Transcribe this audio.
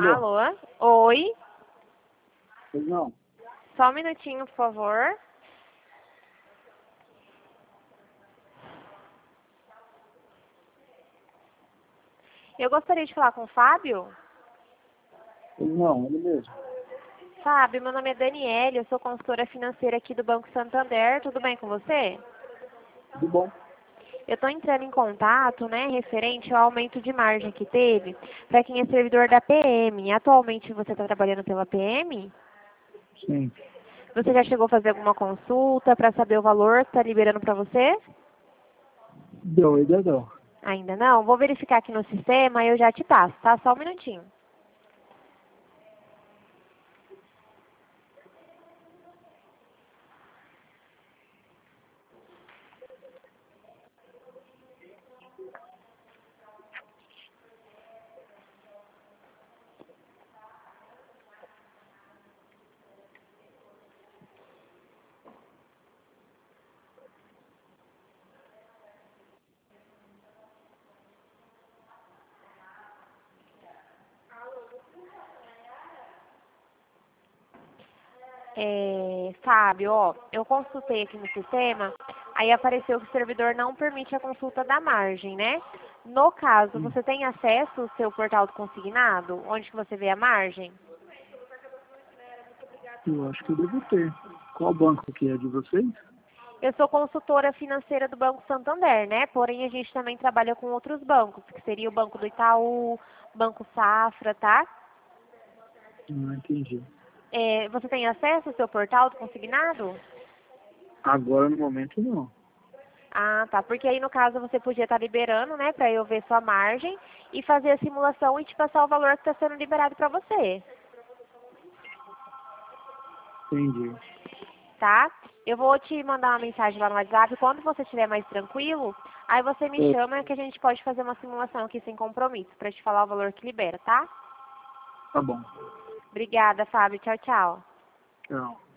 Alô? Alô? Oi? Pois não. Só um minutinho, por favor. Eu gostaria de falar com o Fábio. Pois não, ele mesmo. Fábio, meu nome é Daniele, eu sou consultora financeira aqui do Banco Santander. Tudo bem com você? Tudo bom? Eu estou entrando em contato, né, referente ao aumento de margem que teve para quem é servidor da PM. Atualmente você está trabalhando pela PM? Sim. Você já chegou a fazer alguma consulta para saber o valor que está liberando para você? Deu, ainda não. Ainda não? Vou verificar aqui no sistema e eu já te passo, tá? Só um minutinho. Fábio, ó, eu consultei aqui no sistema, aí apareceu que o servidor não permite a consulta da margem, né? No caso, você tem acesso ao seu portal do consignado, onde que você vê a margem? Eu acho que eu devo ter. Qual banco que é de vocês? Eu sou consultora financeira do Banco Santander, né? Porém, a gente também trabalha com outros bancos, que seria o Banco do Itaú, Banco Safra, tá? Não entendi. Você tem acesso ao seu portal do consignado? Agora, no momento, não. Ah, tá. Porque aí, no caso, você podia estar liberando, né, para eu ver sua margem e fazer a simulação e te passar o valor que está sendo liberado para você, Entendi. tá? Eu vou te mandar uma mensagem lá no WhatsApp. Quando você estiver mais tranquilo, aí você me chama que a gente pode fazer uma simulação aqui sem compromisso, para te falar o valor que libera, tá? Tá bom. Obrigada, Fábio. Tchau, tchau. Tchau.